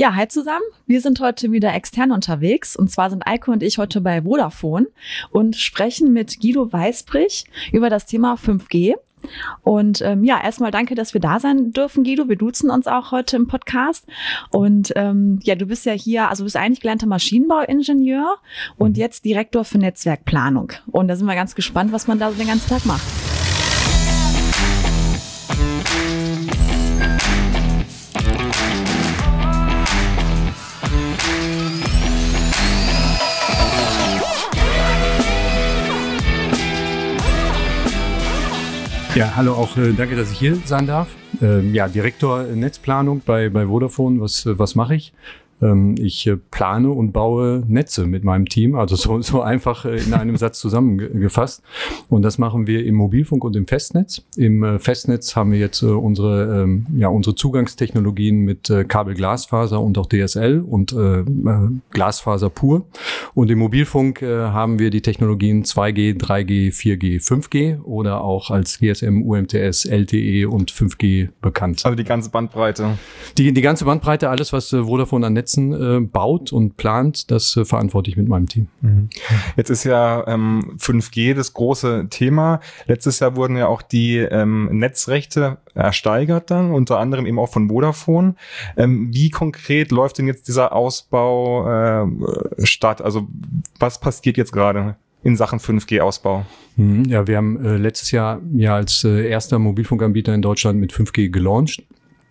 Ja, hi zusammen. Wir sind heute wieder extern unterwegs. Und zwar sind Eike und ich heute bei Vodafone und sprechen mit Guido Weisbrich über das Thema 5G. Und erstmal danke, dass wir da sein dürfen, Guido. Wir duzen uns auch heute im Podcast. Und du bist ja hier, also du bist eigentlich gelernter Maschinenbauingenieur und jetzt Direktor für Netzwerkplanung. Und da sind wir ganz gespannt, was man da so den ganzen Tag macht. Ja, hallo, auch danke, dass ich hier sein darf. Direktor Netzplanung bei Vodafone. Was mache ich? Ich plane und baue Netze mit meinem Team, also so einfach in einem Satz zusammengefasst. Und das machen wir im Mobilfunk und im Festnetz. Im Festnetz haben wir jetzt unsere Zugangstechnologien mit Kabel-Glasfaser und auch DSL und Glasfaser pur. Und im Mobilfunk haben wir die Technologien 2G, 3G, 4G, 5G oder auch als GSM, UMTS, LTE und 5G bekannt. Also die ganze Bandbreite. Die ganze Bandbreite, alles was Vodafone an Netzen baut und plant, das verantworte ich mit meinem Team. Jetzt ist ja 5G das große Thema. Letztes Jahr wurden ja auch die Netzrechte ersteigert dann, unter anderem eben auch von Vodafone. Wie konkret läuft denn jetzt dieser Ausbau statt? Also was passiert jetzt gerade in Sachen 5G-Ausbau? Ja, wir haben letztes Jahr als erster Mobilfunkanbieter in Deutschland mit 5G gelauncht.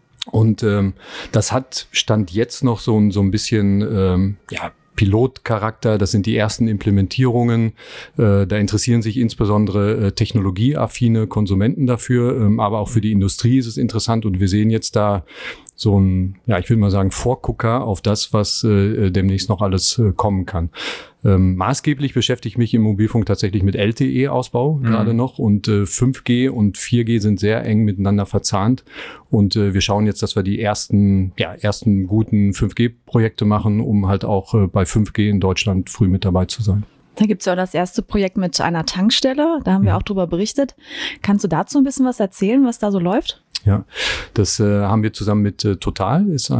Und das hat Stand jetzt noch so ein bisschen Pilotcharakter. Das sind die ersten Implementierungen. Da interessieren sich insbesondere technologieaffine Konsumenten dafür, aber auch für die Industrie ist es interessant. Und wir sehen jetzt da so ein, ich will mal sagen, Vorgucker auf das, was demnächst noch alles kommen kann. Maßgeblich beschäftige ich mich im Mobilfunk tatsächlich mit LTE-Ausbau gerade noch und 5G und 4G sind sehr eng miteinander verzahnt und wir schauen jetzt, dass wir die ersten guten 5G-Projekte machen, um halt auch bei 5G in Deutschland früh mit dabei zu sein. Da gibt's ja auch das erste Projekt mit einer Tankstelle, da haben wir auch drüber berichtet. Kannst du dazu ein bisschen was erzählen, was da so läuft? Ja, das haben wir zusammen mit Total, ist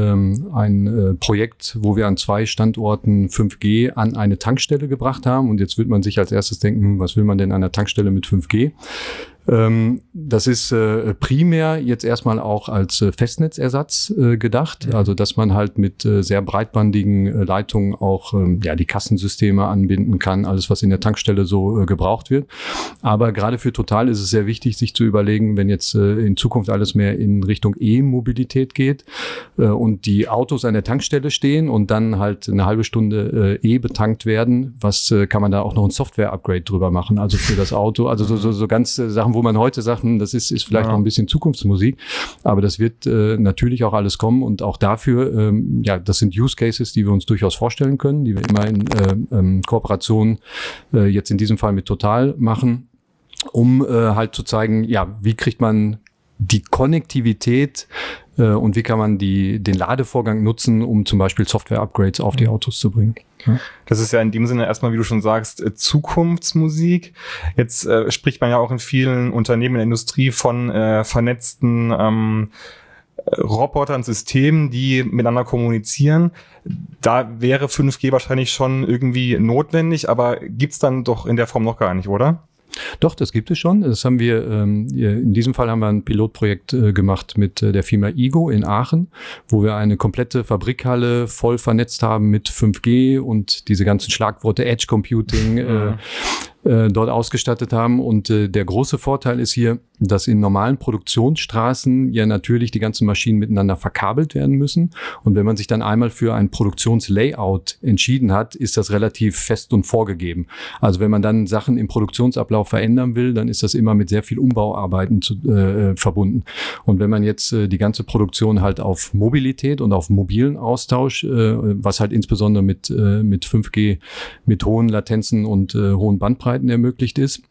ein Projekt, wo wir an 2 Standorten 5G an eine Tankstelle gebracht haben. Und jetzt wird man sich als erstes denken, was will man denn an einer Tankstelle mit 5G? Das ist primär jetzt erstmal auch als Festnetzersatz gedacht, also dass man halt mit sehr breitbandigen Leitungen auch die Kassensysteme anbinden kann, alles was in der Tankstelle so gebraucht wird. Aber gerade für Total ist es sehr wichtig, sich zu überlegen, wenn jetzt in Zukunft alles mehr in Richtung E-Mobilität geht und die Autos an der Tankstelle stehen und dann halt eine halbe Stunde betankt werden, was kann man da auch noch ein Software-Upgrade drüber machen, also für das Auto, also so ganz Sachen, wo man heute sagt, das ist vielleicht noch ein bisschen Zukunftsmusik, aber das wird natürlich auch alles kommen und auch dafür, das sind Use Cases, die wir uns durchaus vorstellen können, die wir immer in Kooperation jetzt in diesem Fall mit Total machen, um halt zu zeigen, wie kriegt man die Konnektivität und wie kann man den Ladevorgang nutzen, um zum Beispiel Software-Upgrades auf die Autos zu bringen. Ja. Das ist ja in dem Sinne erstmal, wie du schon sagst, Zukunftsmusik. Jetzt spricht man ja auch in vielen Unternehmen in der Industrie von vernetzten Robotern, Systemen, die miteinander kommunizieren. Da wäre 5G wahrscheinlich schon irgendwie notwendig, aber gibt's dann doch in der Form noch gar nicht, oder? Doch, das gibt es schon. Das haben wir, in diesem Fall haben wir ein Pilotprojekt gemacht mit der Firma IGO in Aachen, wo wir eine komplette Fabrikhalle voll vernetzt haben mit 5G und diese ganzen Schlagworte Edge Computing dort ausgestattet haben. Und der große Vorteil ist hier, dass in normalen Produktionsstraßen ja natürlich die ganzen Maschinen miteinander verkabelt werden müssen. Und wenn man sich dann einmal für ein Produktionslayout entschieden hat, ist das relativ fest und vorgegeben. Also wenn man dann Sachen im Produktionsablauf verändern will, dann ist das immer mit sehr viel Umbauarbeiten verbunden. Und wenn man jetzt die ganze Produktion halt auf Mobilität und auf mobilen Austausch, was halt insbesondere mit 5G mit hohen Latenzen und hohen Bandbreiten ermöglicht ist,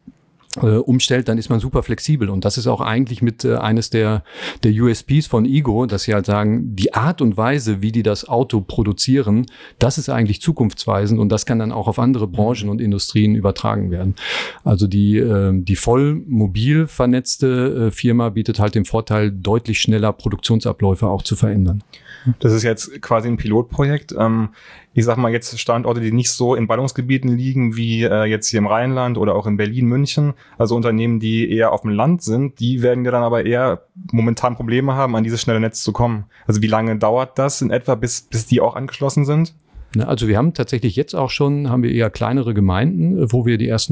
umstellt, dann ist man super flexibel. Und das ist auch eigentlich mit eines der USPs von Ego, dass sie halt sagen, die Art und Weise, wie die das Auto produzieren, das ist eigentlich zukunftsweisend und das kann dann auch auf andere Branchen und Industrien übertragen werden. Also die voll mobil vernetzte Firma bietet halt den Vorteil, deutlich schneller Produktionsabläufe auch zu verändern. Das ist jetzt quasi ein Pilotprojekt. Ich sag mal jetzt Standorte, die nicht so in Ballungsgebieten liegen wie jetzt hier im Rheinland oder auch in Berlin, München. Also Unternehmen, die eher auf dem Land sind, die werden ja dann aber eher momentan Probleme haben, an dieses schnelle Netz zu kommen. Also wie lange dauert das in etwa, bis die auch angeschlossen sind? Also wir haben tatsächlich jetzt auch schon, haben wir eher kleinere Gemeinden, wo wir die ersten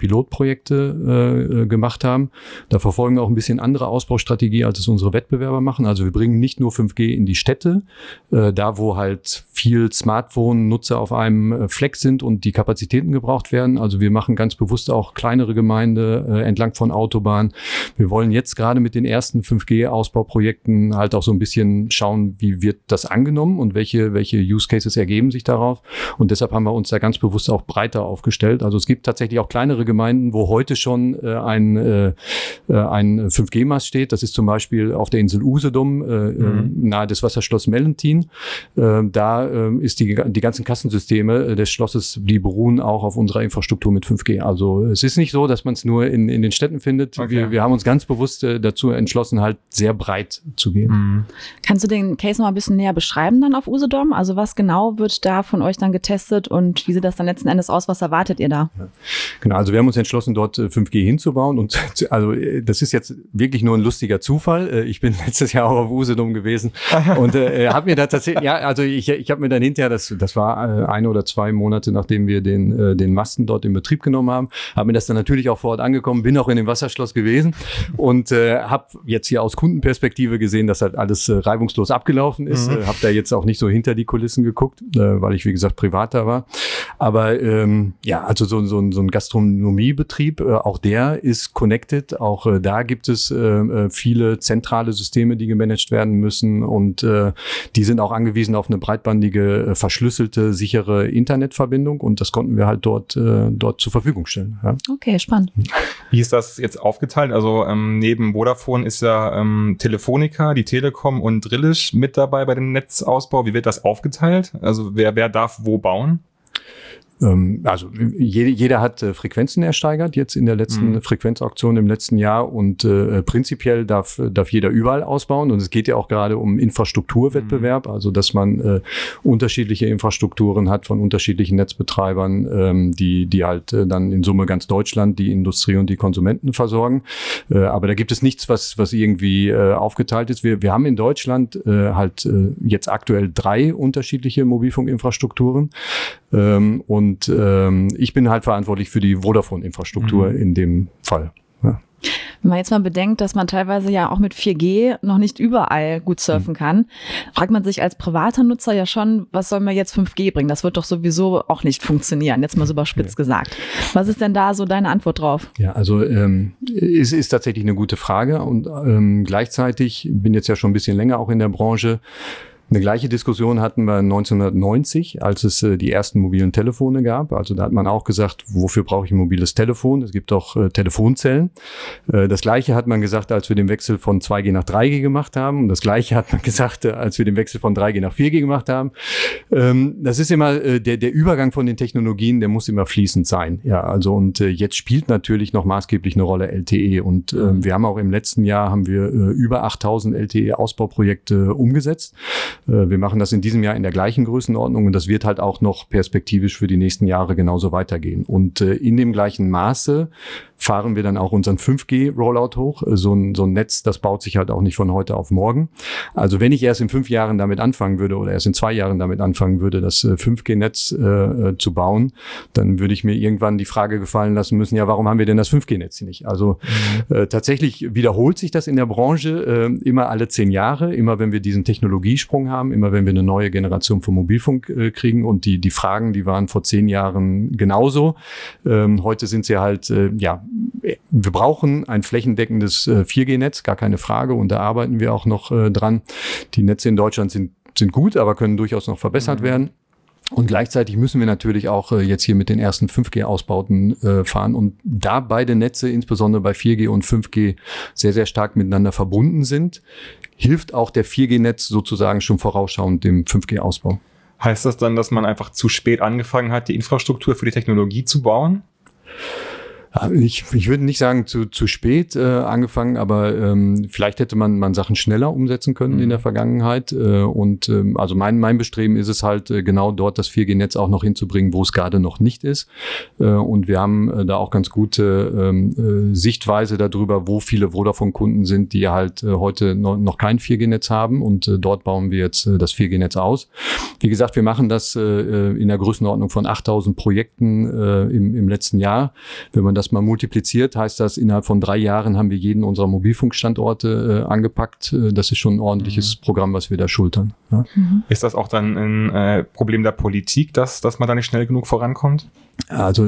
5G-Pilotprojekte gemacht haben. Da verfolgen wir auch ein bisschen andere Ausbaustrategie, als es unsere Wettbewerber machen. Also wir bringen nicht nur 5G in die Städte, da wo halt viel Smartphone-Nutzer auf einem Fleck sind und die Kapazitäten gebraucht werden. Also wir machen ganz bewusst auch kleinere Gemeinden entlang von Autobahnen. Wir wollen jetzt gerade mit den ersten 5G-Ausbauprojekten halt auch so ein bisschen schauen, wie wird das angenommen und welche Use Cases ergeben sich darauf. Und deshalb haben wir uns da ganz bewusst auch breiter aufgestellt. Also es gibt tatsächlich auch kleinere Gemeinden, wo heute schon ein 5G-Mast steht. Das ist zum Beispiel auf der Insel Usedom, nahe des Wasserschloss Mellentin. Da ist die ganzen Kassensysteme des Schlosses, die beruhen auch auf unserer Infrastruktur mit 5G. Also es ist nicht so, dass man es nur in den Städten findet. Okay. Wir haben uns ganz bewusst dazu entschlossen, halt sehr breit zu gehen. Kannst du den Case noch ein bisschen näher beschreiben dann auf Usedom? Also was genau wird da von euch dann getestet und wie sieht das dann letzten Endes aus? Was erwartet ihr da? Ja. Genau, also wir haben uns entschlossen, dort 5G hinzubauen und also das ist jetzt wirklich nur ein lustiger Zufall. Ich bin letztes Jahr auch auf Usedom gewesen und habe mir da tatsächlich, ja, also ich habe mir dann hinterher, das war 1 oder 2 Monate, nachdem wir den Masten dort in Betrieb genommen haben, habe mir das dann natürlich auch vor Ort angekommen, bin auch in dem Wasserschloss gewesen und habe jetzt hier aus Kundenperspektive gesehen, dass halt alles reibungslos abgelaufen ist. Habe da jetzt auch nicht so hinter die Kulissen geguckt, weil ich, wie gesagt, privat da war. Aber ja, also so ein Gastronomiebetrieb, auch der ist connected. Auch da gibt es viele zentrale Systeme, die gemanagt werden müssen. Und die sind auch angewiesen auf eine breitbandige, verschlüsselte, sichere Internetverbindung. Und das konnten wir halt dort zur Verfügung stellen. Ja. Okay, spannend. Wie ist das jetzt aufgeteilt? Also neben Vodafone ist ja Telefonica, die Telekom und Drillisch mit dabei bei dem Netzausbau. Wie wird das aufgeteilt? Also wer darf wo bauen? Also jeder hat Frequenzen ersteigert jetzt in der letzten Frequenzauktion im letzten Jahr und prinzipiell darf jeder überall ausbauen und es geht ja auch gerade um Infrastrukturwettbewerb, also dass man unterschiedliche Infrastrukturen hat von unterschiedlichen Netzbetreibern, die halt dann in Summe ganz Deutschland die Industrie und die Konsumenten versorgen. Aber da gibt es nichts, was irgendwie aufgeteilt ist. Wir haben in Deutschland halt jetzt aktuell 3 unterschiedliche Mobilfunkinfrastrukturen und ich bin halt verantwortlich für die Vodafone-Infrastruktur in dem Fall. Ja. Wenn man jetzt mal bedenkt, dass man teilweise ja auch mit 4G noch nicht überall gut surfen kann, fragt man sich als privater Nutzer ja schon, was soll mir jetzt 5G bringen? Das wird doch sowieso auch nicht funktionieren, jetzt mal so überspitzt gesagt. Was ist denn da so deine Antwort drauf? Ja, also es ist tatsächlich eine gute Frage und gleichzeitig bin jetzt ja schon ein bisschen länger auch in der Branche. Eine gleiche Diskussion hatten wir 1990, als es die ersten mobilen Telefone gab. Also da hat man auch gesagt, wofür brauche ich ein mobiles Telefon? Es gibt doch Telefonzellen. Das Gleiche hat man gesagt, als wir den Wechsel von 2G nach 3G gemacht haben. Und das Gleiche hat man gesagt, als wir den Wechsel von 3G nach 4G gemacht haben. Das ist immer der Übergang von den Technologien, der muss immer fließend sein. Ja, also und jetzt spielt natürlich noch maßgeblich eine Rolle LTE. Und wir haben auch im letzten Jahr über 8000 LTE-Ausbauprojekte umgesetzt. Wir machen das in diesem Jahr in der gleichen Größenordnung und das wird halt auch noch perspektivisch für die nächsten Jahre genauso weitergehen. Und in dem gleichen Maße fahren wir dann auch unseren 5G-Rollout hoch. So ein Netz, das baut sich halt auch nicht von heute auf morgen. Also wenn ich erst in 5 Jahren damit anfangen würde oder erst in 2 Jahren damit anfangen würde, das 5G-Netz zu bauen, dann würde ich mir irgendwann die Frage gefallen lassen müssen, ja, warum haben wir denn das 5G-Netz nicht? Also tatsächlich wiederholt sich das in der Branche immer alle 10 Jahre, immer wenn wir diesen Technologiesprung haben, immer wenn wir eine neue Generation von Mobilfunk kriegen und die Fragen, die waren vor 10 Jahren genauso. Heute sind sie halt, wir brauchen ein flächendeckendes 4G-Netz, gar keine Frage und da arbeiten wir auch noch dran. Die Netze in Deutschland sind gut, aber können durchaus noch verbessert werden. Und gleichzeitig müssen wir natürlich auch jetzt hier mit den ersten 5G-Ausbauten fahren und da beide Netze, insbesondere bei 4G und 5G, sehr, sehr stark miteinander verbunden sind, hilft auch der 4G-Netz sozusagen schon vorausschauend dem 5G-Ausbau. Heißt das dann, dass man einfach zu spät angefangen hat, die Infrastruktur für die Technologie zu bauen? Ich würde nicht sagen zu spät angefangen, aber vielleicht hätte man Sachen schneller umsetzen können in der Vergangenheit. Also mein Bestreben ist es halt, genau dort das 4G-Netz auch noch hinzubringen, wo es gerade noch nicht ist. Und wir haben da auch ganz gute Sichtweise darüber, wo viele Vodafone-Kunden sind, die halt heute noch kein 4G-Netz haben. Und dort bauen wir jetzt das 4G-Netz aus. Wie gesagt, wir machen das in der Größenordnung von 8.000 Projekten im letzten Jahr. Wenn man das mal multipliziert, heißt das, innerhalb von 3 Jahren haben wir jeden unserer Mobilfunkstandorte angepackt. Das ist schon ein ordentliches Programm, was wir da schultern. Ja. Ist das auch dann ein Problem der Politik, dass man da nicht schnell genug vorankommt? Also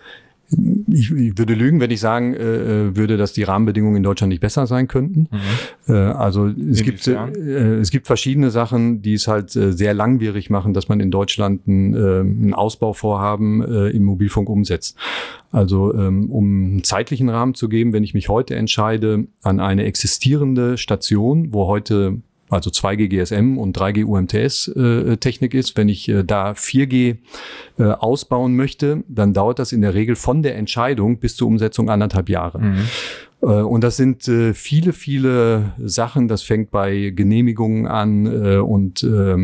ich würde lügen, wenn ich sagen würde, dass die Rahmenbedingungen in Deutschland nicht besser sein könnten. Also es gibt verschiedene Sachen, die es halt sehr langwierig machen, dass man in Deutschland ein Ausbauvorhaben im Mobilfunk umsetzt. Also um einen zeitlichen Rahmen zu geben, wenn ich mich heute entscheide, an eine existierende Station, wo heute also 2G GSM und 3G UMTS Technik ist. Wenn ich da 4G ausbauen möchte, dann dauert das in der Regel von der Entscheidung bis zur Umsetzung 1,5 Jahre. Und das sind viele, viele Sachen. Das fängt bei Genehmigungen an und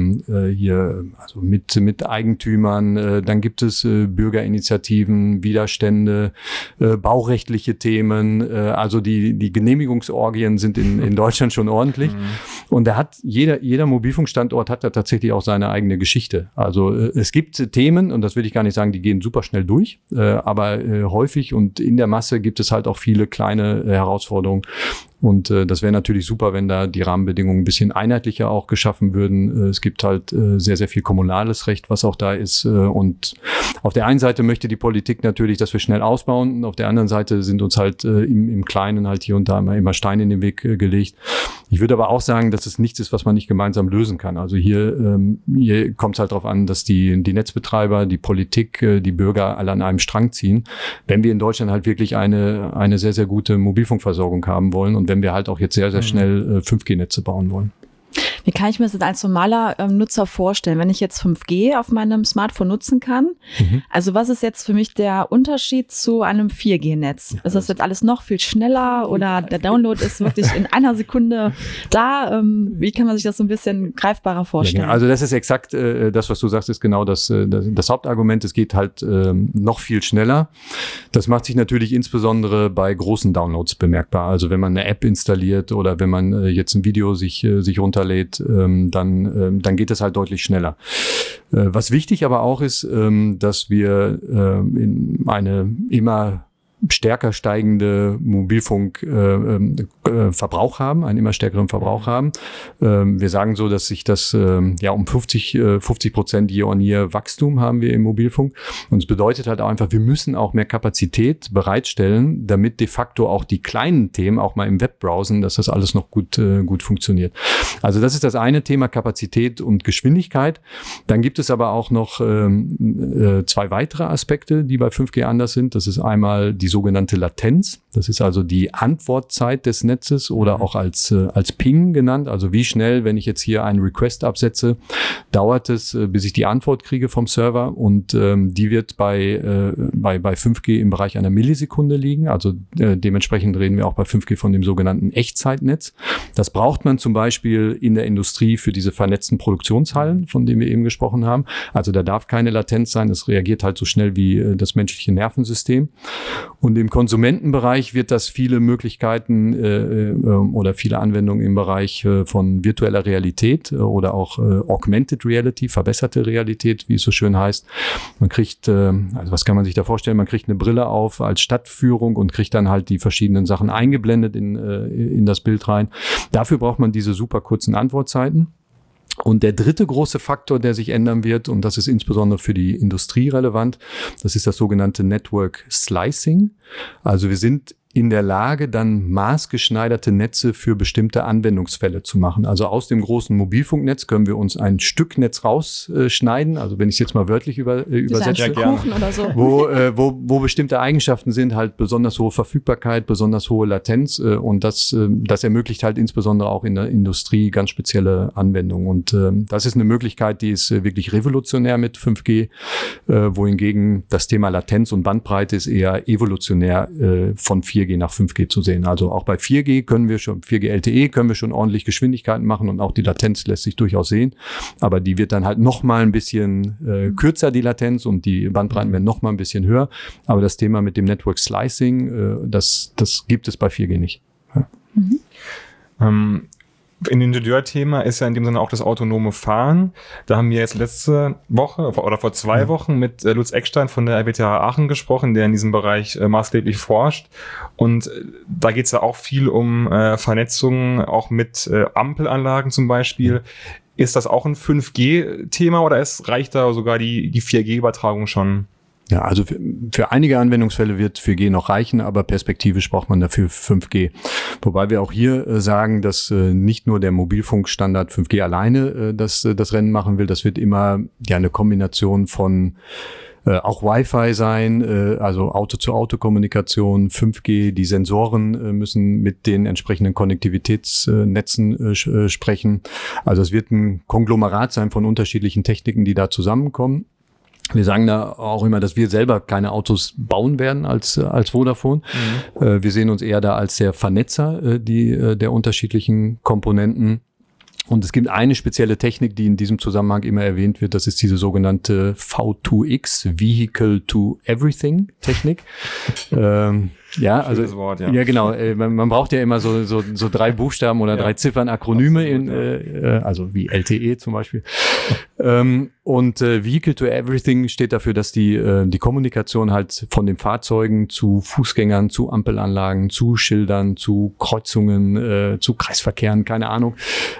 hier also mit Eigentümern. Dann gibt es Bürgerinitiativen, Widerstände, baurechtliche Themen. Also die Genehmigungsorgien sind in Deutschland schon ordentlich. Und da hat jeder Mobilfunkstandort hat da tatsächlich auch seine eigene Geschichte. Also es gibt Themen, und das will ich gar nicht sagen, die gehen super schnell durch, aber häufig und in der Masse gibt es halt auch viele kleine Herausforderungen. Und das wäre natürlich super, wenn da die Rahmenbedingungen ein bisschen einheitlicher auch geschaffen würden. Es gibt halt sehr, sehr viel kommunales Recht, was auch da ist. Und auf der einen Seite möchte die Politik natürlich, dass wir schnell ausbauen. Und auf der anderen Seite sind uns halt im Kleinen halt hier und da immer Steine in den Weg gelegt. Ich würde aber auch sagen, dass es nichts ist, was man nicht gemeinsam lösen kann. Also hier kommt es halt darauf an, dass die Netzbetreiber, die Politik, die Bürger alle an einem Strang ziehen. Wenn wir in Deutschland halt wirklich eine sehr, sehr gute Mobilfunkversorgung haben wollen und wenn wir halt auch jetzt sehr, sehr schnell 5G-Netze bauen wollen. Wie kann ich mir das als normaler Nutzer vorstellen, wenn ich jetzt 5G auf meinem Smartphone nutzen kann? Also was ist jetzt für mich der Unterschied zu einem 4G-Netz? Ist das jetzt alles noch viel schneller oder der Download ist wirklich in einer Sekunde da? Wie kann man sich das so ein bisschen greifbarer vorstellen? Ja, also das ist exakt das, was du sagst, ist genau das Hauptargument. Es geht halt noch viel schneller. Das macht sich natürlich insbesondere bei großen Downloads bemerkbar. Also wenn man eine App installiert oder wenn man jetzt ein Video sich runterlädt, dann geht es halt deutlich schneller. Was wichtig aber auch ist, dass wir in eine immer stärker steigende Mobilfunkverbrauch haben, einen immer stärkeren Verbrauch haben. Wir sagen so, dass sich das um 50% Year-on-Year Wachstum haben wir im Mobilfunk. Und es bedeutet halt auch einfach, wir müssen auch mehr Kapazität bereitstellen, damit de facto auch die kleinen Themen, auch mal im Webbrowsen, dass das alles noch gut funktioniert. Also das ist das eine Thema, Kapazität und Geschwindigkeit. Dann gibt es aber auch noch 2 weitere Aspekte, die bei 5G anders sind. Das ist einmal die sogenannte Latenz. Das ist also die Antwortzeit des Netzes oder auch als Ping genannt. Also wie schnell, wenn ich jetzt hier einen Request absetze, dauert es, bis ich die Antwort kriege vom Server. Und die wird bei 5G im Bereich einer Millisekunde liegen. Also dementsprechend reden wir auch bei 5G von dem sogenannten Echtzeitnetz. Das braucht man zum Beispiel in der Industrie für diese vernetzten Produktionshallen, von denen wir eben gesprochen haben. Also da darf keine Latenz sein. Das reagiert halt so schnell wie das menschliche Nervensystem. Und im Konsumentenbereich wird das viele Möglichkeiten oder viele Anwendungen im Bereich von virtueller Realität oder auch Augmented Reality, verbesserte Realität, wie es so schön heißt. Man kriegt, also was kann man sich da vorstellen? Man kriegt eine Brille auf als Stadtführung und kriegt dann halt die verschiedenen Sachen eingeblendet in das Bild rein. Dafür braucht man diese super kurzen Antwortzeiten. Und der dritte große Faktor, der sich ändern wird, und das ist insbesondere für die Industrie relevant, das ist das sogenannte Network Slicing. Also wir sind in der Lage, dann maßgeschneiderte Netze für bestimmte Anwendungsfälle zu machen. Also aus dem großen Mobilfunknetz können wir uns ein Stück Netz rausschneiden, also wenn ich es jetzt mal wörtlich übersetze, Kuchen oder so. wo bestimmte Eigenschaften sind, halt besonders hohe Verfügbarkeit, besonders hohe Latenz, und das ermöglicht halt insbesondere auch in der Industrie ganz spezielle Anwendungen. Und das ist eine Möglichkeit, die ist wirklich revolutionär mit 5G, wohingegen das Thema Latenz und Bandbreite ist eher evolutionär von 4G nach 5G zu sehen. Also auch bei 4G können wir schon, 4G LTE können wir schon ordentlich Geschwindigkeiten machen und auch die Latenz lässt sich durchaus sehen. Aber die wird dann halt noch mal ein bisschen kürzer, die Latenz, und die Bandbreiten werden noch mal ein bisschen höher. Aber das Thema mit dem Network Slicing, das gibt es bei 4G nicht. Ja. Ein Ingenieurthema ist ja in dem Sinne auch das autonome Fahren. Da haben wir jetzt letzte Woche oder vor 2 Wochen mit Lutz Eckstein von der RWTH Aachen gesprochen, der in diesem Bereich maßgeblich forscht. Und da geht es ja auch viel um Vernetzung, auch mit Ampelanlagen zum Beispiel. Ist das auch ein 5G-Thema oder reicht da sogar die 4G-Übertragung schon? Ja, also für einige Anwendungsfälle wird 4G noch reichen, aber perspektivisch braucht man dafür 5G. Wobei wir auch hier sagen, dass nicht nur der Mobilfunkstandard 5G alleine das Rennen machen will. Das wird immer eine Kombination von auch Wi-Fi sein, also Auto-zu-Auto-Kommunikation, 5G, die Sensoren müssen mit den entsprechenden Konnektivitätsnetzen sprechen. Also es wird ein Konglomerat sein von unterschiedlichen Techniken, die da zusammenkommen. Wir sagen da auch immer, dass wir selber keine Autos bauen werden als Vodafone. Wir sehen uns eher da als der Vernetzer der unterschiedlichen Komponenten. Und es gibt eine spezielle Technik, die in diesem Zusammenhang immer erwähnt wird. Das ist diese sogenannte V2X, Vehicle to Everything Technik. Ja, also Wort, ja. Ja, genau. Man braucht ja immer so 3 Buchstaben oder 3 Ziffern, Akronyme, absolut, also wie LTE zum Beispiel. Und Vehicle to Everything steht dafür, dass die Kommunikation halt von den Fahrzeugen zu Fußgängern, zu Ampelanlagen, zu Schildern, zu Kreuzungen, zu Kreisverkehren, keine Ahnung,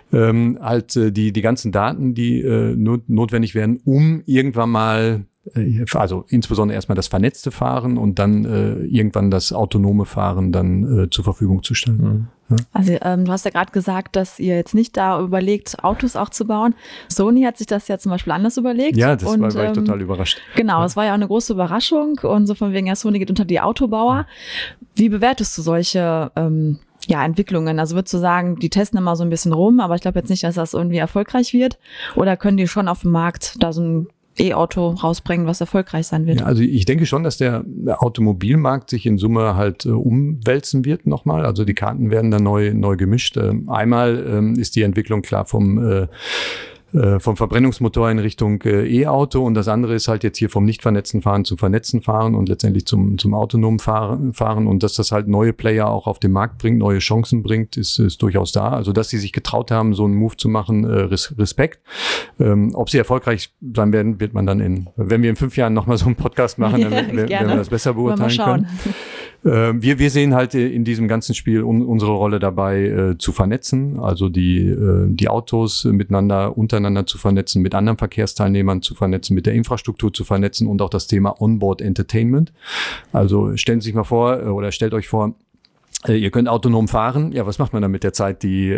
halt die ganzen Daten, die notwendig werden, um irgendwann mal, also insbesondere erstmal das vernetzte Fahren und dann irgendwann das autonome Fahren dann zur Verfügung zu stellen. Ja. Also du hast ja gerade gesagt, dass ihr jetzt nicht da überlegt, Autos auch zu bauen. Sony hat sich das ja zum Beispiel anders überlegt. Ja, das war ich total überrascht. Genau, es war ja auch eine große Überraschung und so von wegen, ja, Sony geht unter die Autobauer. Wie bewertest du solche Entwicklungen? Also würdest du sagen, die testen immer so ein bisschen rum, aber ich glaube jetzt nicht, dass das irgendwie erfolgreich wird? Oder können die schon auf dem Markt da so ein E-Auto rausbringen, was erfolgreich sein wird? Ja, also ich denke schon, dass der Automobilmarkt sich in Summe halt umwälzen wird nochmal. Also die Karten werden dann neu gemischt. Einmal ist die Entwicklung klar vom Verbrennungsmotor in Richtung E-Auto und das andere ist halt jetzt hier vom nicht vernetzten Fahren zum vernetzten Fahren und letztendlich zum autonomen Fahren und dass das halt neue Player auch auf den Markt bringt, neue Chancen bringt, ist durchaus da. Also dass sie sich getraut haben, so einen Move zu machen, Respekt. Ob sie erfolgreich sein werden, wird man dann wenn wir in 5 Jahren nochmal so einen Podcast machen, dann werden wir das besser beurteilen können. Wir sehen halt in diesem ganzen Spiel unsere Rolle dabei, zu vernetzen, also die Autos untereinander zu vernetzen, mit anderen Verkehrsteilnehmern zu vernetzen, mit der Infrastruktur zu vernetzen und auch das Thema Onboard Entertainment. Also stellen Sie sich mal vor oder stellt euch vor, ihr könnt autonom fahren. Ja, was macht man dann mit der Zeit, die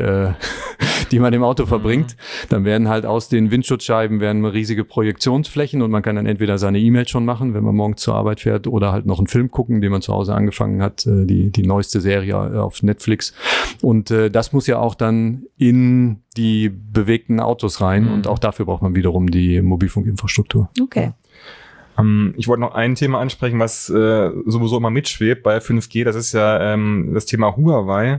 man im Auto verbringt? Dann werden halt aus den Windschutzscheiben riesige Projektionsflächen und man kann dann entweder seine E-Mails schon machen, wenn man morgens zur Arbeit fährt, oder halt noch einen Film gucken, den man zu Hause angefangen hat, die neueste Serie auf Netflix. Und das muss ja auch dann in die bewegten Autos rein und auch dafür braucht man wiederum die Mobilfunkinfrastruktur. Okay. Ich wollte noch ein Thema ansprechen, was sowieso immer mitschwebt bei 5G. Das ist ja das Thema Huawei.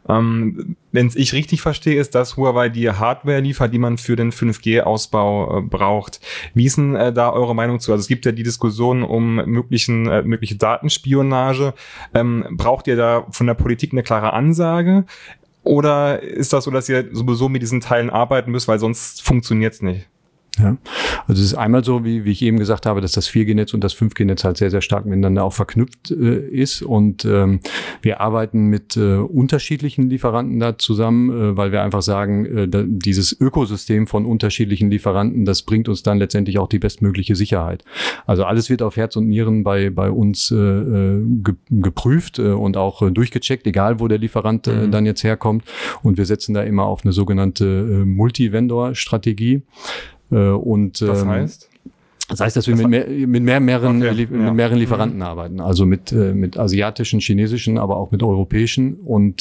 Wenn ich richtig verstehe, ist, dass Huawei die Hardware liefert, die man für den 5G-Ausbau braucht. Wie ist denn da eure Meinung zu? Also es gibt ja die Diskussion um mögliche Datenspionage. Braucht ihr da von der Politik eine klare Ansage? Oder ist das so, dass ihr sowieso mit diesen Teilen arbeiten müsst, weil sonst funktioniert's nicht? Ja, also es ist einmal so, wie ich eben gesagt habe, dass das 4G-Netz und das 5G-Netz halt sehr, sehr stark miteinander auch verknüpft ist und wir arbeiten mit unterschiedlichen Lieferanten da zusammen, weil wir einfach sagen, dieses Ökosystem von unterschiedlichen Lieferanten, das bringt uns dann letztendlich auch die bestmögliche Sicherheit. Also alles wird auf Herz und Nieren bei uns geprüft und auch durchgecheckt, egal wo der Lieferant dann jetzt herkommt, und wir setzen da immer auf eine sogenannte Multi-Vendor-Strategie. Und das heißt? Das heißt, dass wir mit mehreren Lieferanten arbeiten, also mit asiatischen, chinesischen, aber auch mit europäischen. Und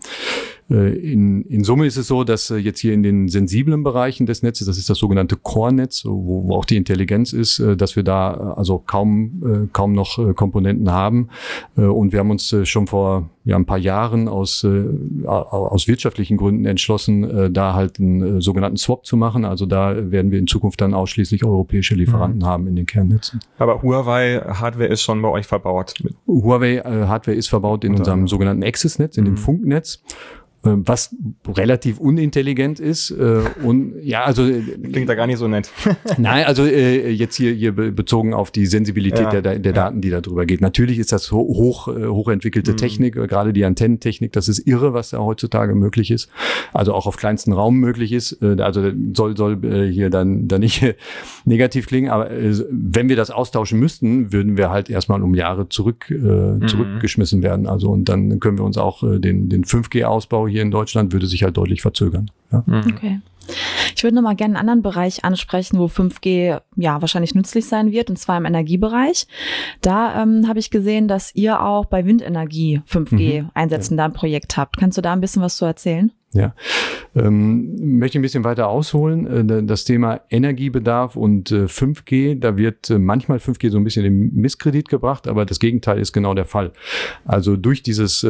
in Summe ist es so, dass jetzt hier in den sensiblen Bereichen des Netzes, das ist das sogenannte Core-Netz, wo auch die Intelligenz ist, dass wir da also kaum noch Komponenten haben. Und wir haben uns schon vor ein paar Jahren aus wirtschaftlichen Gründen entschlossen, da halt einen sogenannten Swap zu machen. Also da werden wir in Zukunft dann ausschließlich europäische Lieferanten haben in den Kernnetzen. Aber Huawei-Hardware ist schon bei euch verbaut? Huawei-Hardware ist verbaut in unserem sogenannten Access-Netz, in dem Funknetz, was relativ unintelligent ist. Und ja, also klingt da gar nicht so nett. Nein, also jetzt hier bezogen auf die Sensibilität der Daten, die da drüber geht. Natürlich ist das hochentwickelte Technik, gerade die Antennentechnik, das ist irre, was da heutzutage möglich ist. Also auch auf kleinstem Raum möglich ist. Also soll hier dann nicht negativ klingen, aber wenn wir das austauschen müssten, würden wir halt erstmal um Jahre zurückgeschmissen werden. Also und dann können wir uns auch den 5G-Ausbau hier in Deutschland würde sich halt deutlich verzögern. Ja. Okay. Ich würde noch mal gerne einen anderen Bereich ansprechen, wo 5G ja wahrscheinlich nützlich sein wird, und zwar im Energiebereich. Da habe ich gesehen, dass ihr auch bei Windenergie 5G einsetzen, da ein Projekt habt. Kannst du da ein bisschen was zu erzählen? Ja, möchte ein bisschen weiter ausholen. Das Thema Energiebedarf und 5G, da wird manchmal 5G so ein bisschen in Misskredit gebracht, aber das Gegenteil ist genau der Fall. Also durch dieses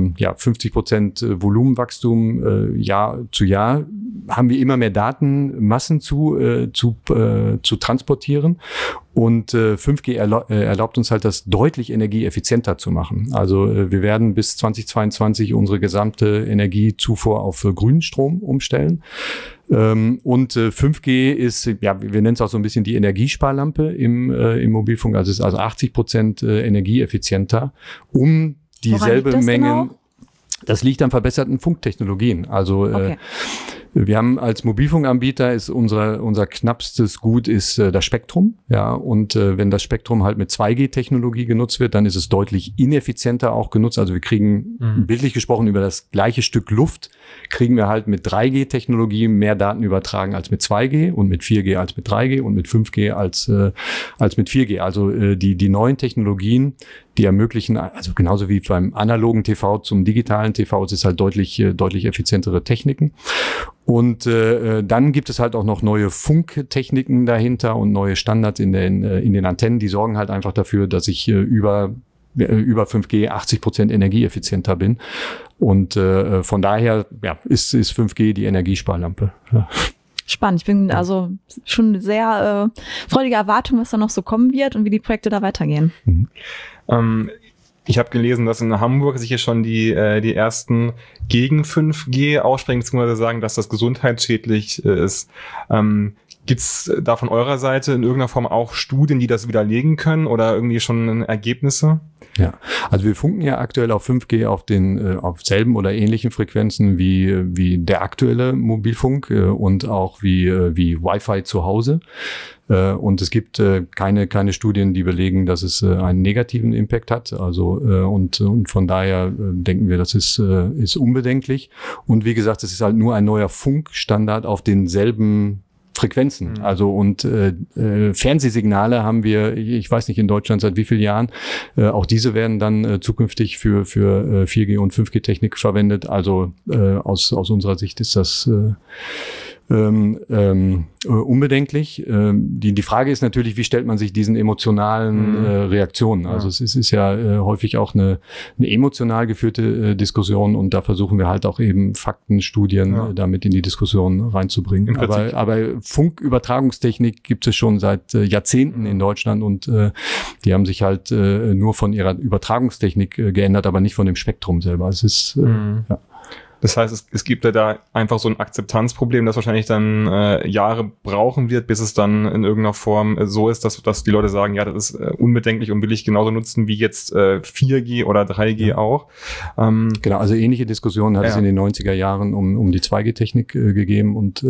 50% Volumenwachstum Jahr zu Jahr haben wir immer mehr Datenmassen zu transportieren. Und 5G erlaubt uns halt, das deutlich energieeffizienter zu machen. Also wir werden bis 2022 unsere gesamte Energiezufuhr auf grünen Strom umstellen. Und 5G ist, wir nennen es auch so ein bisschen die Energiesparlampe im Mobilfunk. Also es ist also 80% energieeffizienter, um dieselbe Menge. Genau? Das liegt an verbesserten Funktechnologien. Also wir haben als Mobilfunkanbieter ist unser knappstes Gut ist das Spektrum, ja, und wenn das Spektrum halt mit 2G-Technologie genutzt wird, dann ist es deutlich ineffizienter auch genutzt. Also wir kriegen bildlich gesprochen über das gleiche Stück Luft kriegen wir halt mit 3G-Technologie mehr Daten übertragen als mit 2G und mit 4G als mit 3G und mit 5G als mit 4G. Also die neuen Technologien, die ermöglichen, also genauso wie beim analogen TV zum digitalen TV, es ist halt deutlich effizientere Techniken. Und dann gibt es halt auch noch neue Funktechniken dahinter und neue Standards in den Antennen, die sorgen halt einfach dafür, dass ich über 5G 80% energieeffizienter bin. Und von daher ist 5G die Energiesparlampe. Ja. Spannend. Ich bin also schon sehr freudige Erwartung, was da noch so kommen wird und wie die Projekte da weitergehen. Ich habe gelesen, dass in Hamburg sich hier schon die ersten gegen 5G aussprechen, beziehungsweise sagen, dass das gesundheitsschädlich ist. Gibt's da von eurer Seite in irgendeiner Form auch Studien, die das widerlegen können oder irgendwie schon Ergebnisse? Ja, also wir funken ja aktuell auf 5G auf selben oder ähnlichen Frequenzen wie der aktuelle Mobilfunk und auch wie Wi-Fi zu Hause. Und es gibt keine Studien, die belegen, dass es einen negativen Impact hat. Also und von daher denken wir, das ist unbedenklich. Und wie gesagt, es ist halt nur ein neuer Funkstandard auf denselben Frequenzen. Also und Fernsehsignale haben wir, ich weiß nicht in Deutschland seit wie vielen Jahren, auch diese werden dann zukünftig für 4G und 5G-Technik verwendet. Also aus unserer Sicht ist das unbedenklich. Die Frage ist natürlich, wie stellt man sich diesen emotionalen Reaktionen? Also es ist ja häufig auch eine emotional geführte Diskussion und da versuchen wir halt auch eben Fakten, Studien damit in die Diskussion reinzubringen. Aber Funkübertragungstechnik gibt es schon seit Jahrzehnten in Deutschland und die haben sich halt nur von ihrer Übertragungstechnik geändert, aber nicht von dem Spektrum selber. Es ist Das heißt, es gibt ja da einfach so ein Akzeptanzproblem, das wahrscheinlich dann Jahre brauchen wird, bis es dann in irgendeiner Form so ist, dass die Leute sagen, ja, das ist unbedenklich und will ich genauso nutzen wie jetzt 4G oder 3G auch. Genau, also ähnliche Diskussionen hat es in den 90er Jahren um die 2G-Technik gegeben und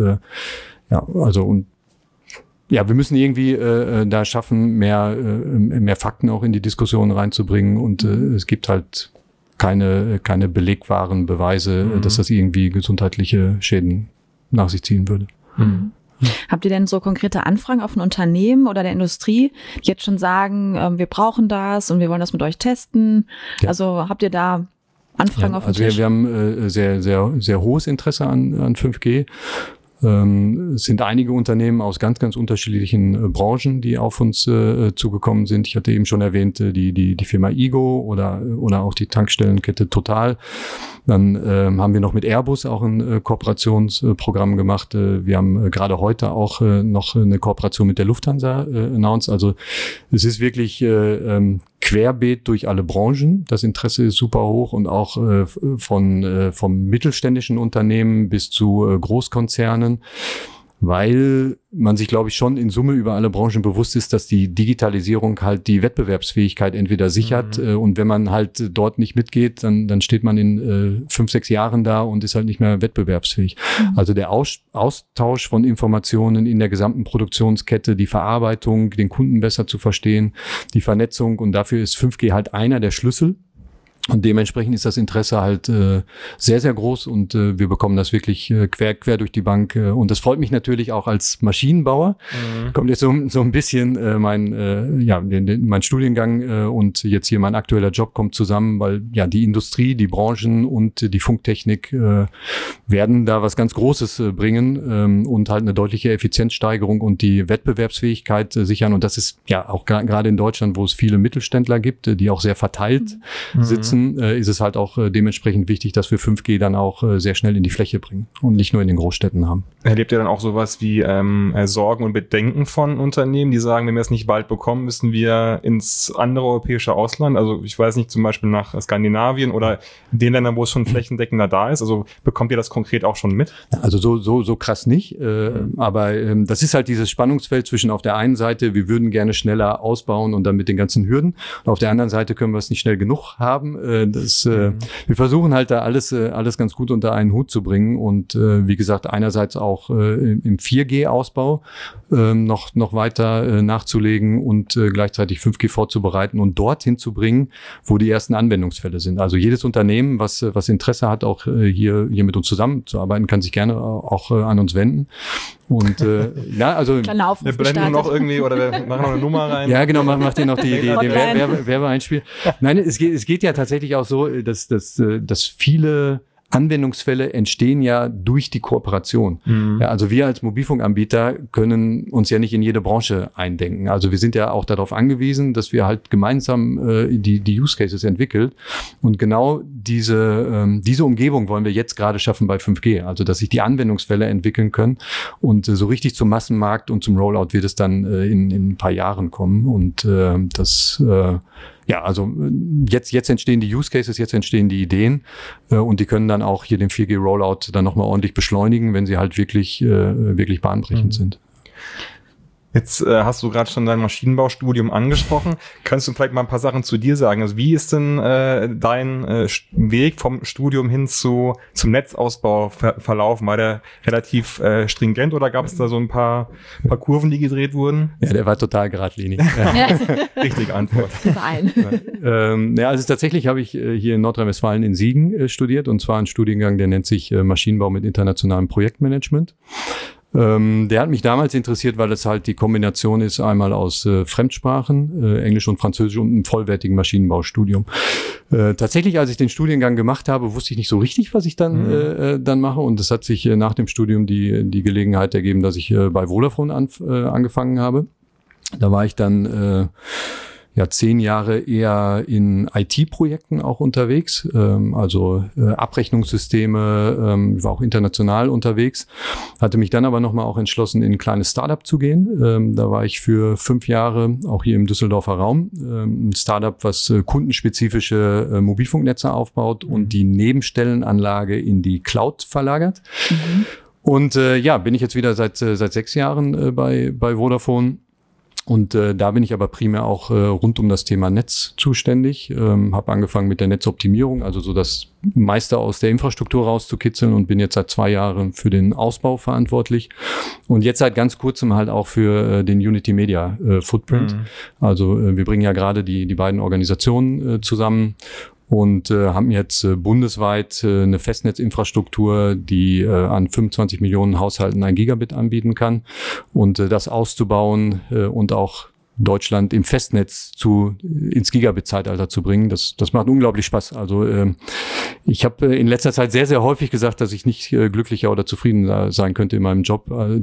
wir müssen irgendwie da schaffen, mehr Fakten auch in die Diskussion reinzubringen und es gibt halt keine belegbaren Beweise, dass das irgendwie gesundheitliche Schäden nach sich ziehen würde. Mhm. Habt ihr denn so konkrete Anfragen auf ein Unternehmen oder der Industrie, die jetzt schon sagen, wir brauchen das und wir wollen das mit euch testen? Ja. Also habt ihr da Anfragen auf dem Tisch? Also wir haben sehr, sehr, sehr hohes Interesse an 5G. Es sind einige Unternehmen aus ganz, ganz unterschiedlichen Branchen, die auf uns zugekommen sind. Ich hatte eben schon erwähnt, die Firma Igo oder auch die Tankstellenkette Total. Dann haben wir noch mit Airbus auch ein Kooperationsprogramm gemacht. Wir haben gerade heute auch noch eine Kooperation mit der Lufthansa announced. Also es ist wirklich querbeet durch alle Branchen. Das Interesse ist super hoch und auch vom mittelständischen Unternehmen bis zu Großkonzernen, weil man sich, glaube ich, schon in Summe über alle Branchen bewusst ist, dass die Digitalisierung halt die Wettbewerbsfähigkeit entweder sichert und wenn man halt dort nicht mitgeht, dann steht man in 5, 6 Jahren da und ist halt nicht mehr wettbewerbsfähig. Also der Austausch von Informationen in der gesamten Produktionskette, die Verarbeitung, den Kunden besser zu verstehen, die Vernetzung und dafür ist 5G halt einer der Schlüssel. Und dementsprechend ist das Interesse halt sehr, sehr groß und wir bekommen das wirklich quer durch die Bank. Und das freut mich natürlich auch als Maschinenbauer. Kommt jetzt so ein bisschen mein Studiengang und jetzt hier mein aktueller Job kommt zusammen, weil ja die Industrie, die Branchen und die Funktechnik werden da was ganz Großes bringen und halt eine deutliche Effizienzsteigerung und die Wettbewerbsfähigkeit sichern. Und das ist ja auch gerade in Deutschland, wo es viele Mittelständler gibt, die auch sehr verteilt sitzen, ist es halt auch dementsprechend wichtig, dass wir 5G dann auch sehr schnell in die Fläche bringen und nicht nur in den Großstädten haben. Erlebt ihr dann auch sowas wie Sorgen und Bedenken von Unternehmen, die sagen, wenn wir es nicht bald bekommen, müssen wir ins andere europäische Ausland? Also ich weiß nicht, zum Beispiel nach Skandinavien oder den Ländern, wo es schon flächendeckender da ist. Also bekommt ihr das konkret auch schon mit? Also so krass nicht. Aber das ist halt dieses Spannungsfeld zwischen auf der einen Seite, wir würden gerne schneller ausbauen und dann mit den ganzen Hürden. Und auf der anderen Seite können wir es nicht schnell genug haben. Wir versuchen halt da alles ganz gut unter einen Hut zu bringen und wie gesagt einerseits auch im 4G-Ausbau noch weiter nachzulegen und gleichzeitig 5G vorzubereiten und dorthin zu bringen, wo die ersten Anwendungsfälle sind. Also jedes Unternehmen, was Interesse hat, auch hier mit uns zusammenzuarbeiten, kann sich gerne auch an uns wenden. Und also wir blenden noch irgendwie oder wir machen noch eine Nummer rein. Ja, genau, macht ihr noch den Werbeeinspiel. Nein, es geht ja tatsächlich auch so, dass viele Anwendungsfälle entstehen ja durch die Kooperation. Ja, also wir als Mobilfunkanbieter können uns ja nicht in jede Branche eindenken. Also wir sind ja auch darauf angewiesen, dass wir halt gemeinsam die Use Cases entwickelt. Und genau diese Umgebung wollen wir jetzt gerade schaffen bei 5G. Also dass sich die Anwendungsfälle entwickeln können. Und so richtig zum Massenmarkt und zum Rollout wird es dann in ein paar Jahren kommen. Und also jetzt entstehen die Use Cases, jetzt entstehen die Ideen und die können dann auch hier den 4G-Rollout dann nochmal ordentlich beschleunigen, wenn sie halt wirklich bahnbrechend sind. Jetzt hast du gerade schon dein Maschinenbaustudium angesprochen. Kannst du vielleicht mal ein paar Sachen zu dir sagen? Also wie ist denn dein Weg vom Studium hin zum Netzausbau verlaufen? War der relativ stringent oder gab es da so ein paar Kurven, die gedreht wurden? Ja, der war total geradlinig. Richtige Antwort. Also tatsächlich habe ich hier in Nordrhein-Westfalen in Siegen studiert und zwar einen Studiengang, der nennt sich Maschinenbau mit internationalem Projektmanagement. Der hat mich damals interessiert, weil es halt die Kombination ist einmal aus Fremdsprachen, Englisch und Französisch und einem vollwertigen Maschinenbaustudium. Tatsächlich, als ich den Studiengang gemacht habe, wusste ich nicht so richtig, was ich dann mache und es hat sich nach dem Studium die Gelegenheit ergeben, dass ich bei Vodafone angefangen habe. Da war ich dann 10 Jahre eher in IT-Projekten auch unterwegs, also Abrechnungssysteme, war auch international unterwegs, hatte mich dann aber nochmal auch entschlossen, in ein kleines Startup zu gehen. Da war ich für 5 Jahre auch hier im Düsseldorfer Raum, ein Startup, was kundenspezifische Mobilfunknetze aufbaut und die Nebenstellenanlage in die Cloud verlagert. Mhm. Und bin ich jetzt wieder seit 6 Jahren bei Vodafone. Und da bin ich aber primär auch rund um das Thema Netz zuständig. Habe angefangen mit der Netzoptimierung, also so das meiste aus der Infrastruktur rauszukitzeln und bin jetzt seit 2 Jahren für den Ausbau verantwortlich. Und jetzt seit ganz kurzem halt auch für den Unity Media Footprint. Mhm. Also wir bringen ja gerade die beiden Organisationen zusammen. Und haben jetzt bundesweit eine Festnetzinfrastruktur, die an 25 Millionen Haushalten 1 Gigabit anbieten kann. Und das auszubauen und auch Deutschland im Festnetz ins Gigabit-Zeitalter zu bringen, das macht unglaublich Spaß. Also ich habe in letzter Zeit sehr, sehr häufig gesagt, dass ich nicht glücklicher oder zufrieden sein könnte in meinem Job, weil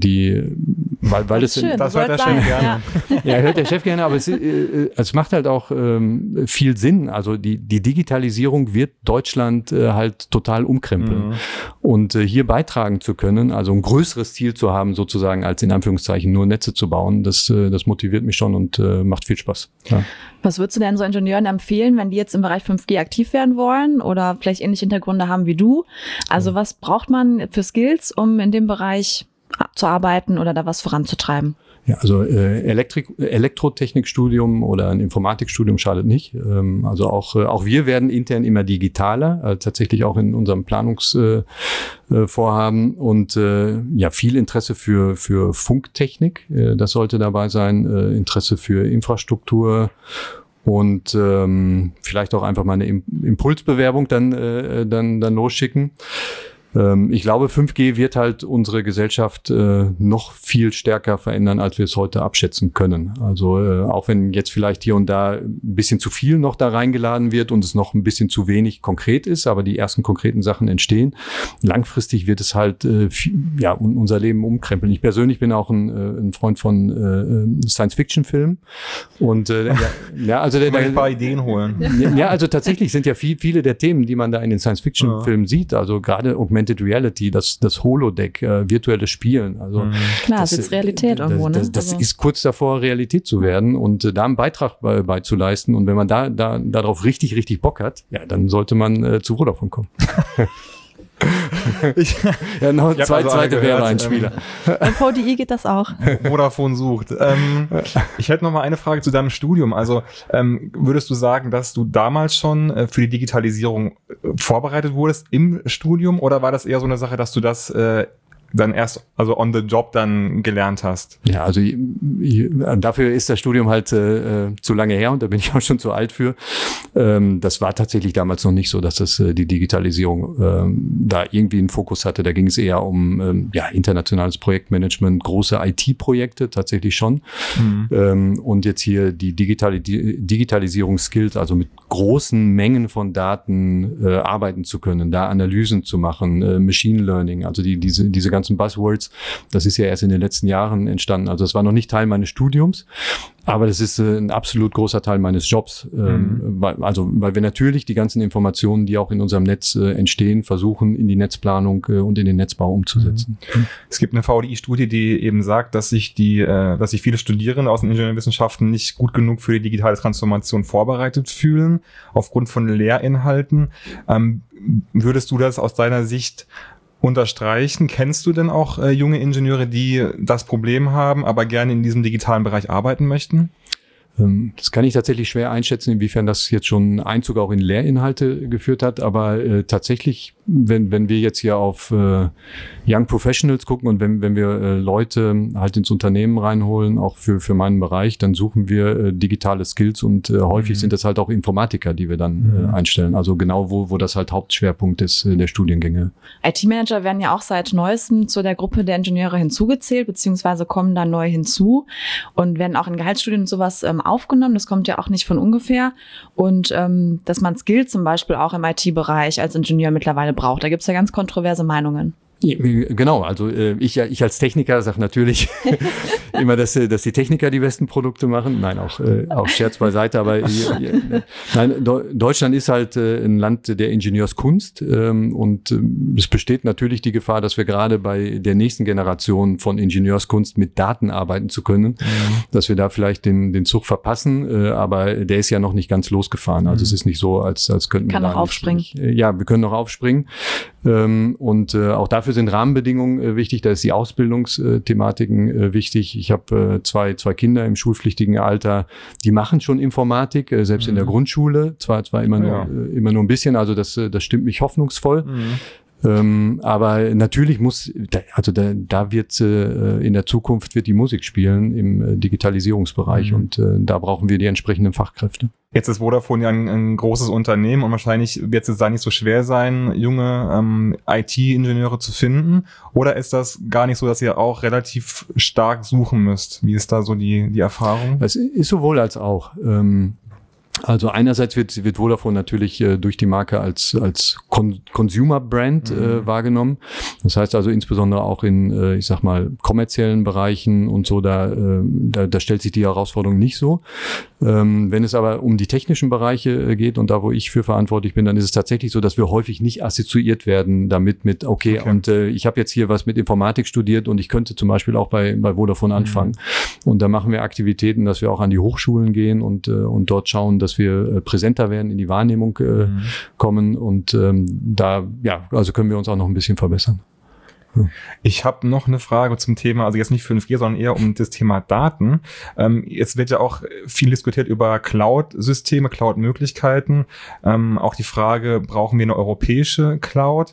es schön, das hört der Chef gerne. Ja, hört der Chef gerne, aber es macht halt auch viel Sinn. Also die Digitalisierung wird Deutschland halt total umkrempeln. Mhm. Und hier beitragen zu können, also ein größeres Ziel zu haben, sozusagen, als in Anführungszeichen nur Netze zu bauen, das motiviert mich schon und macht viel Spaß. Ja. Was würdest du denn so Ingenieuren empfehlen, wenn die jetzt im Bereich 5G aktiv werden wollen oder vielleicht ähnliche Hintergründe haben wie du? Also was braucht man für Skills, um in dem Bereich zu arbeiten oder da was voranzutreiben? Ja, also Elektrotechnikstudium oder ein Informatikstudium schadet nicht. Also auch wir werden intern immer digitaler, tatsächlich auch in unserem Planungsvorhaben und viel Interesse für Funktechnik, das sollte dabei sein, Interesse für Infrastruktur und vielleicht auch einfach mal eine Impulsbewerbung dann losschicken. Ich glaube, 5G wird halt unsere Gesellschaft noch viel stärker verändern, als wir es heute abschätzen können. Also auch wenn jetzt vielleicht hier und da ein bisschen zu viel noch da reingeladen wird und es noch ein bisschen zu wenig konkret ist, aber die ersten konkreten Sachen entstehen, langfristig wird es halt unser Leben umkrempeln. Ich persönlich bin auch ein Freund von Science-Fiction-Filmen und also ein paar Ideen holen. Ja, also tatsächlich sind ja viele der Themen, die man da in den Science-Fiction-Filmen sieht, also gerade Augmented Reality, das Holodeck, virtuelles Spielen. Also klar, das ist jetzt Realität irgendwo, ne? Das ist kurz davor, Realität zu werden und da einen Beitrag beizuleisten. Und wenn man darauf richtig, richtig Bock hat, ja, dann sollte man zu Vodafone kommen. Zweite Werbeeinspieler. Beim VDI geht das auch. Vodafone sucht. Ich hätte noch mal eine Frage zu deinem Studium. Also würdest du sagen, dass du damals schon für die Digitalisierung vorbereitet wurdest im Studium oder war das eher so eine Sache, dass du das dann erst, also on the job dann gelernt hast? Ja, also dafür ist das Studium halt zu lange her und da bin ich auch schon zu alt für. Das war tatsächlich damals noch nicht so, dass das die Digitalisierung da irgendwie einen Fokus hatte. Da ging es eher um internationales Projektmanagement, große IT-Projekte tatsächlich schon. Mhm. Und jetzt hier die Digitalisierungsskills, also mit großen Mengen von Daten arbeiten zu können, da Analysen zu machen, Machine Learning, also diese ganzen Buzzwords, das ist ja erst in den letzten Jahren entstanden. Also das war noch nicht Teil meines Studiums, aber das ist ein absolut großer Teil meines Jobs. Weil wir natürlich die ganzen Informationen, die auch in unserem Netz entstehen, versuchen in die Netzplanung und in den Netzbau umzusetzen. Es gibt eine VDI-Studie, die eben sagt, dass sich viele Studierende aus den Ingenieurwissenschaften nicht gut genug für die digitale Transformation vorbereitet fühlen, aufgrund von Lehrinhalten. Würdest du das aus deiner Sicht unterstreichen? Kennst du denn auch junge Ingenieure, die das Problem haben, aber gerne in diesem digitalen Bereich arbeiten möchten? Das kann ich tatsächlich schwer einschätzen, inwiefern das jetzt schon Einzug auch in Lehrinhalte geführt hat, aber tatsächlich, wenn wir jetzt hier auf Young Professionals gucken und wenn wir Leute halt ins Unternehmen reinholen, auch für meinen Bereich, dann suchen wir digitale Skills und häufig sind das halt auch Informatiker, die wir dann einstellen. Also genau wo das halt Hauptschwerpunkt ist der Studiengänge. IT-Manager werden ja auch seit Neuestem zu der Gruppe der Ingenieure hinzugezählt, beziehungsweise kommen da neu hinzu und werden auch in Gehaltsstudien und sowas aufgenommen. Das kommt ja auch nicht von ungefähr. Und dass man Skills zum Beispiel auch im IT-Bereich als Ingenieur mittlerweile braucht. Da gibt es ja ganz kontroverse Meinungen. Genau, also ich als Techniker sage natürlich immer, dass die Techniker die besten Produkte machen. Nein, auch Scherz beiseite, aber nein, Deutschland ist halt ein Land der Ingenieurskunst und es besteht natürlich die Gefahr, dass wir gerade bei der nächsten Generation von Ingenieurskunst mit Daten arbeiten zu können, dass wir da vielleicht den Zug verpassen, aber der ist ja noch nicht ganz losgefahren. Also es ist nicht so, als könnten wir noch aufspringen. Ja, wir können noch aufspringen und auch dafür sind Rahmenbedingungen wichtig, da ist die Ausbildungsthematiken wichtig. Ich habe zwei Kinder im schulpflichtigen Alter, die machen schon Informatik, selbst in der Grundschule, zwar immer nur ein bisschen, also das stimmt mich hoffnungsvoll. Aber natürlich da wird in der Zukunft wird die Musik spielen im Digitalisierungsbereich und da brauchen wir die entsprechenden Fachkräfte. Jetzt ist Vodafone ja ein großes Unternehmen und wahrscheinlich wird es da nicht so schwer sein, junge IT-Ingenieure zu finden. Oder ist das gar nicht so, dass ihr auch relativ stark suchen müsst? Wie ist da so die Erfahrung? Es ist sowohl als auch. Also einerseits wird Vodafone natürlich durch die Marke als Consumer-Brand wahrgenommen. Das heißt also insbesondere auch in, ich sag mal, kommerziellen Bereichen und so, da stellt sich die Herausforderung nicht so. Wenn es aber um die technischen Bereiche geht und da, wo ich für verantwortlich bin, dann ist es tatsächlich so, dass wir häufig nicht assoziiert werden damit mit, okay. Und ich habe jetzt hier was mit Informatik studiert und ich könnte zum Beispiel auch bei Vodafone anfangen. Und da machen wir Aktivitäten, dass wir auch an die Hochschulen gehen und dort schauen, dass wir präsenter werden, in die Wahrnehmung kommen und also können wir uns auch noch ein bisschen verbessern. Ich habe noch eine Frage zum Thema, also jetzt nicht 5G, sondern eher um das Thema Daten. Jetzt wird ja auch viel diskutiert über Cloud-Systeme, Cloud-Möglichkeiten. Auch die Frage, brauchen wir eine europäische Cloud?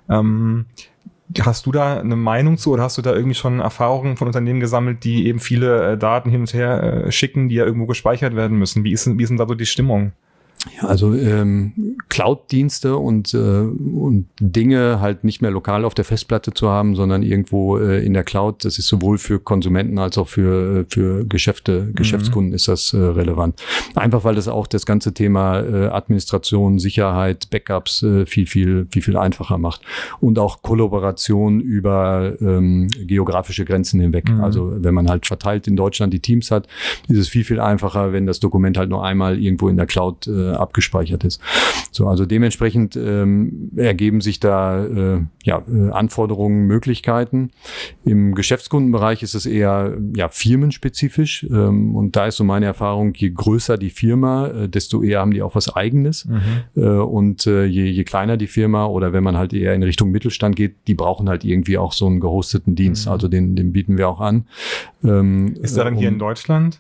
Hast du da eine Meinung zu oder hast du da irgendwie schon Erfahrungen von Unternehmen gesammelt, die eben viele Daten hin und her schicken, die ja irgendwo gespeichert werden müssen? Wie ist denn da so die Stimmung? Ja, also Cloud-Dienste und Dinge halt nicht mehr lokal auf der Festplatte zu haben, sondern irgendwo in der Cloud, das ist sowohl für Konsumenten als auch für Geschäftskunden ist das relevant. Einfach weil das auch das ganze Thema Administration, Sicherheit, Backups viel einfacher macht. Und auch Kollaboration über geografische Grenzen hinweg. Also wenn man halt verteilt in Deutschland die Teams hat, ist es viel einfacher, wenn das Dokument halt nur einmal irgendwo in der Cloud abgespeichert ist. So, also dementsprechend ergeben sich da Anforderungen, Möglichkeiten. Im Geschäftskundenbereich ist es eher firmenspezifisch und da ist so meine Erfahrung, je größer die Firma, desto eher haben die auch was Eigenes und je kleiner die Firma oder wenn man halt eher in Richtung Mittelstand geht, die brauchen halt irgendwie auch so einen gehosteten Dienst, also den bieten wir auch an. Ist der dann hier in Deutschland?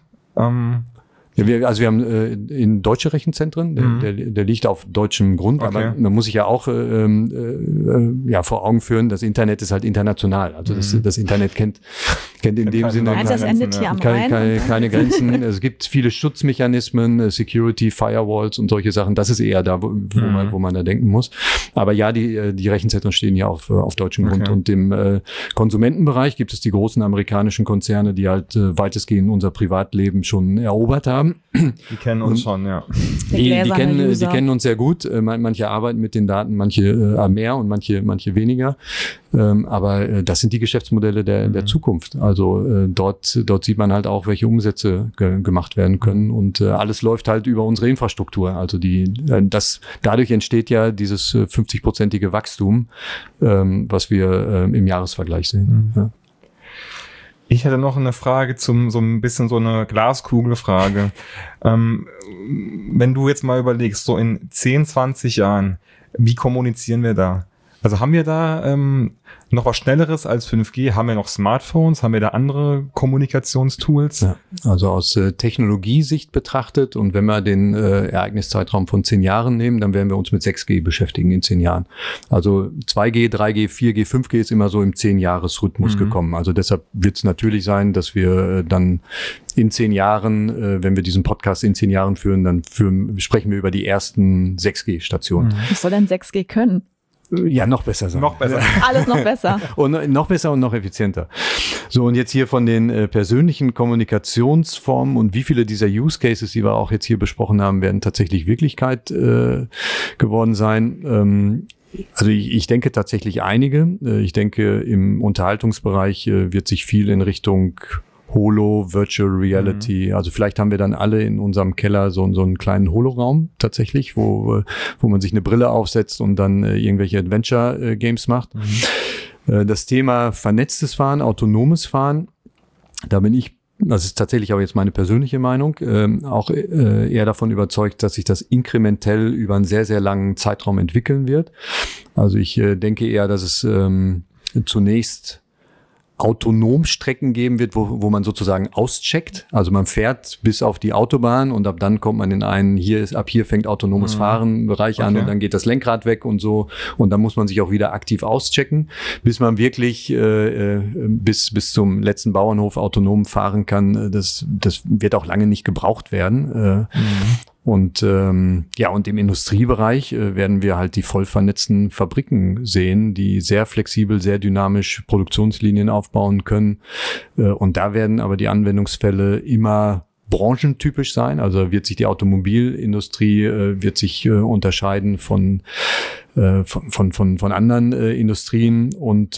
Wir haben in deutsche Rechenzentren, der liegt auf deutschem Grund, okay. Aber man muss sich ja auch vor Augen führen, das Internet ist halt international. Also das Internet kennt in dem Sinne keine Grenzen. Es gibt viele Schutzmechanismen, Security, Firewalls und solche Sachen. Das ist eher da, wo man da denken muss. Aber ja, die Rechenzentren stehen ja auf deutschem Grund. Und im Konsumentenbereich gibt es die großen amerikanischen Konzerne, die halt weitestgehend unser Privatleben schon erobert haben. Die kennen uns schon, ja. Die kennen uns sehr gut. Manche arbeiten mit den Daten, manche mehr und manche weniger. Aber das sind die Geschäftsmodelle der Zukunft. Also dort sieht man halt auch, welche Umsätze gemacht werden können. Und alles läuft halt über unsere Infrastruktur. Also dadurch entsteht ja dieses 50-prozentige Wachstum, was wir im Jahresvergleich sehen. Ja. Ich hätte noch eine Frage so ein bisschen so eine Glaskugelfrage. Wenn du jetzt mal überlegst, so in 10, 20 Jahren, wie kommunizieren wir da? Also haben wir da noch was Schnelleres als 5G? Haben wir noch Smartphones? Haben wir da andere Kommunikationstools? Ja, also aus Technologiesicht betrachtet und wenn wir den Ereigniszeitraum von 10 Jahren nehmen, dann werden wir uns mit 6G beschäftigen in 10 Jahren. Also 2G, 3G, 4G, 5G ist immer so im 10-Jahres-Rhythmus gekommen. Also deshalb wird es natürlich sein, dass wir dann in 10 Jahren, wenn wir diesen Podcast in 10 Jahren führen, dann sprechen wir über die ersten 6G-Stationen. Was soll denn 6G können? Ja, noch besser sein. Noch besser. Alles noch besser. Und noch besser und noch effizienter. So, und jetzt hier von den persönlichen Kommunikationsformen und wie viele dieser Use Cases, die wir auch jetzt hier besprochen haben, werden tatsächlich Wirklichkeit geworden sein. Also ich denke tatsächlich einige. Ich denke, im Unterhaltungsbereich wird sich viel in Richtung Holo, Virtual Reality. Also vielleicht haben wir dann alle in unserem Keller so einen kleinen Holoraum tatsächlich, wo man sich eine Brille aufsetzt und dann irgendwelche Adventure-Games macht. Das Thema vernetztes Fahren, autonomes Fahren, da bin ich, das ist tatsächlich auch jetzt meine persönliche Meinung, auch eher davon überzeugt, dass sich das inkrementell über einen sehr, sehr langen Zeitraum entwickeln wird. Also ich denke eher, dass es zunächst autonom Strecken geben wird, wo man sozusagen auscheckt. Also man fährt bis auf die Autobahn und ab dann kommt man in einen, ab hier fängt autonomes Fahren-Bereich an und dann geht das Lenkrad weg und so. Und dann muss man sich auch wieder aktiv auschecken, bis man wirklich bis zum letzten Bauernhof autonom fahren kann. Das wird auch lange nicht gebraucht werden. Und und im Industriebereich werden wir halt die voll vernetzten Fabriken sehen, die sehr flexibel, sehr dynamisch Produktionslinien aufbauen können. Und da werden aber die Anwendungsfälle immer branchentypisch sein. Also wird sich die Automobilindustrie wird sich unterscheiden von anderen Industrien. Und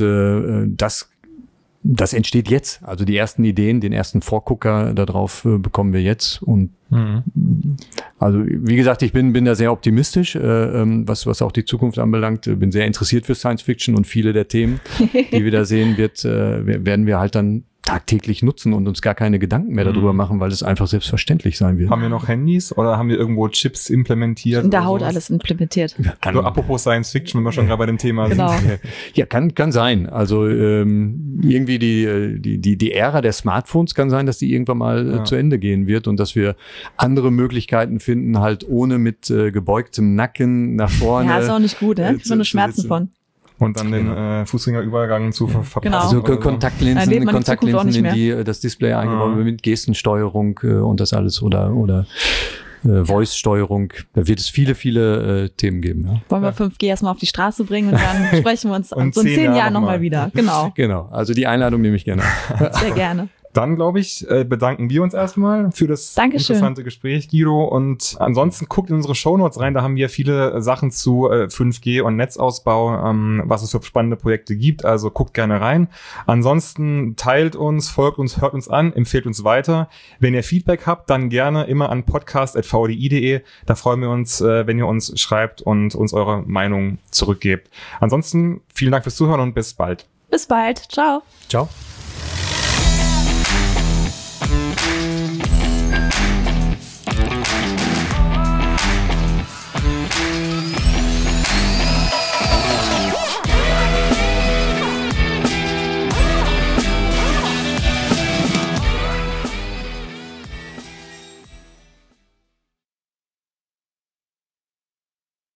das entsteht jetzt. Also die ersten Ideen, den ersten Vorgucker darauf bekommen wir jetzt. Und also wie gesagt, ich bin da sehr optimistisch, was auch die Zukunft anbelangt. Bin sehr interessiert für Science Fiction und viele der Themen, die wir da sehen, werden wir halt dann tagtäglich nutzen und uns gar keine Gedanken mehr darüber machen, weil es einfach selbstverständlich sein wird. Haben wir noch Handys oder haben wir irgendwo Chips implementiert? Da haut alles implementiert. So, apropos Science Fiction, wenn wir schon gerade bei dem Thema sind. Ja, kann sein. Also irgendwie die Ära der Smartphones kann sein, dass die irgendwann mal zu Ende gehen wird und dass wir andere Möglichkeiten finden, halt ohne mit gebeugtem Nacken nach vorne. Ja, ist auch nicht gut, ne? So eine Schmerzen von. Und dann den Fußgängerübergang zu verpassen. Genau. Also Kontaktlinsen, in die das Display eingebaut wird mit Gestensteuerung und das alles oder Voice-Steuerung. Da wird es viele Themen geben. Ja. Wollen wir 5G erstmal auf die Straße bringen und dann sprechen wir uns so in 10 Jahren nochmal wieder. Genau. Also die Einladung nehme ich gerne. Sehr gerne. Dann, glaube ich, bedanken wir uns erstmal für das interessante Gespräch, Guido. Und ansonsten guckt in unsere Shownotes rein. Da haben wir viele Sachen zu 5G und Netzausbau, was es für spannende Projekte gibt. Also guckt gerne rein. Ansonsten teilt uns, folgt uns, hört uns an, empfehlt uns weiter. Wenn ihr Feedback habt, dann gerne immer an podcast@vdi.de. Da freuen wir uns, wenn ihr uns schreibt und uns eure Meinung zurückgebt. Ansonsten vielen Dank fürs Zuhören und bis bald. Bis bald. Ciao. Ciao.